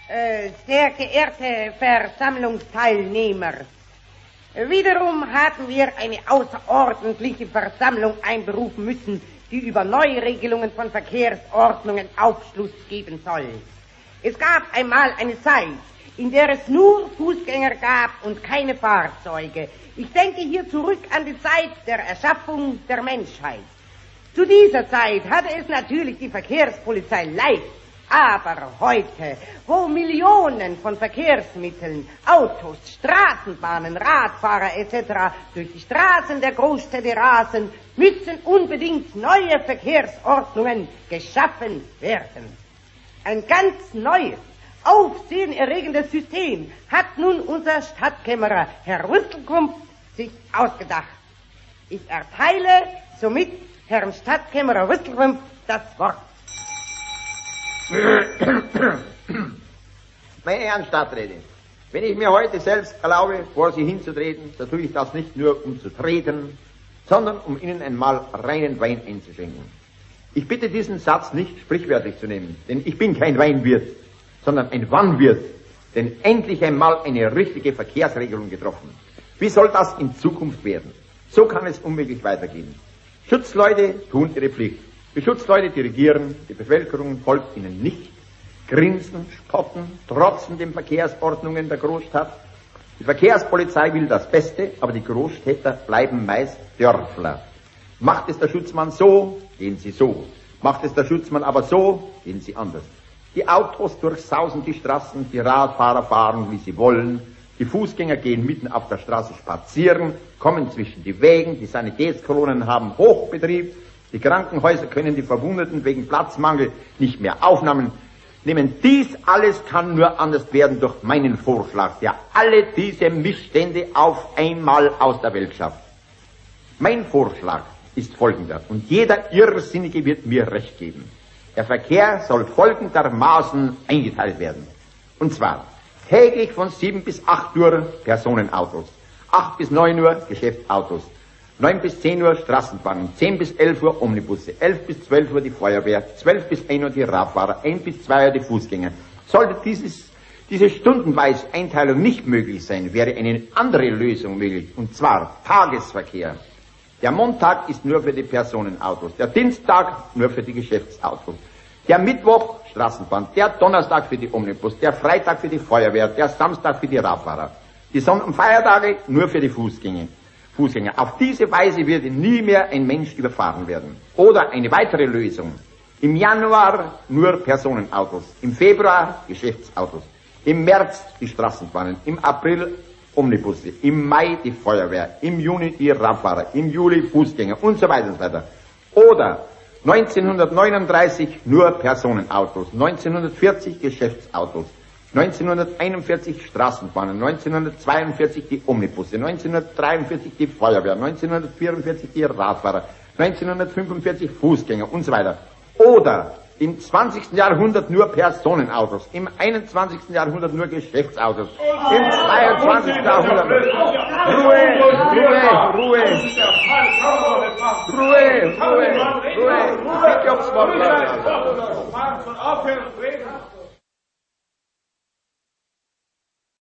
Sehr geehrte Versammlungsteilnehmer, wiederum hatten wir eine außerordentliche Versammlung einberufen müssen, die über Neuregelungen von Verkehrsordnungen Aufschluss geben soll. Es gab einmal eine Zeit, in der es nur Fußgänger gab und keine Fahrzeuge. Ich denke hier zurück an die Zeit der Erschaffung der Menschheit. Zu dieser Zeit hatte es natürlich die Verkehrspolizei leicht. Aber heute, wo Millionen von Verkehrsmitteln, Autos, Straßenbahnen, Radfahrer etc. durch die Straßen der Großstädte rasen, müssen unbedingt neue Verkehrsordnungen geschaffen werden. Ein ganz neues, aufsehenerregendes System hat nun unser Stadtkämmerer Herr Rüsselkump sich ausgedacht. Ich erteile somit Herrn Stadtkämmerer Rüsselkump das Wort. Meine Herren Stadträte, wenn ich mir heute selbst erlaube, vor Sie hinzutreten, so tue ich das nicht nur um zu treten, sondern um Ihnen einmal reinen Wein einzuschenken. Ich bitte diesen Satz nicht sprichwörtlich zu nehmen, denn ich bin kein Weinwirt, sondern ein Wannwirt, denn endlich einmal eine richtige Verkehrsregelung getroffen. Wie soll das in Zukunft werden? So kann es unmöglich weitergehen. Schutzleute tun ihre Pflicht. Die Schutzleute dirigieren, die Bevölkerung folgt ihnen nicht, grinsen, spotten, trotzen den Verkehrsordnungen der Großstadt. Die Verkehrspolizei will das Beste, aber die Großstädter bleiben meist Dörfler. Macht es der Schutzmann so, gehen sie so. Macht es der Schutzmann aber so, gehen sie anders. Die Autos durchsausen die Straßen, die Radfahrer fahren, wie sie wollen. Die Fußgänger gehen mitten auf der Straße spazieren, kommen zwischen die Wägen, die Sanitätskolonnen haben Hochbetrieb. Die Krankenhäuser können die Verwundeten wegen Platzmangel nicht mehr aufnehmen. Dies alles kann nur anders werden durch meinen Vorschlag, der alle diese Missstände auf einmal aus der Welt schafft. Mein Vorschlag ist folgender, und jeder Irrsinnige wird mir recht geben. Der Verkehr soll folgendermaßen eingeteilt werden. Und zwar täglich von 7 bis 8 Uhr Personenautos, 8 bis 9 Uhr Geschäftsautos, 9 bis 10 Uhr Straßenbahnen, 10 bis 11 Uhr Omnibusse, 11 bis 12 Uhr die Feuerwehr, 12 bis 1 Uhr die Radfahrer, 1 bis 2 Uhr die Fußgänger. Sollte diese stundenweise Einteilung nicht möglich sein, wäre eine andere Lösung möglich, und zwar Tagesverkehr. Der Montag ist nur für die Personenautos, der Dienstag nur für die Geschäftsautos, der Mittwoch Straßenbahn, der Donnerstag für die Omnibus, der Freitag für die Feuerwehr, der Samstag für die Radfahrer, die Sonn- und Feiertage nur für die Fußgänger. Auf diese Weise würde nie mehr ein Mensch überfahren werden. Oder eine weitere Lösung. Im Januar nur Personenautos, im Februar Geschäftsautos, im März die Straßenbahnen, im April Omnibusse, im Mai die Feuerwehr, im Juni die Radfahrer, im Juli Fußgänger und so weiter und so weiter. Oder 1939 nur Personenautos, 1940 Geschäftsautos, 1941 Straßenbahnen, 1942 die Omnibusse, 1943 die Feuerwehr, 1944 die Radfahrer, 1945 Fußgänger und so weiter. Oder im 20. Jahrhundert nur Personenautos, im 21. Jahrhundert nur Geschäftsautos, im 22. Jahrhundert Ruhe. Ich bitte ums Wort.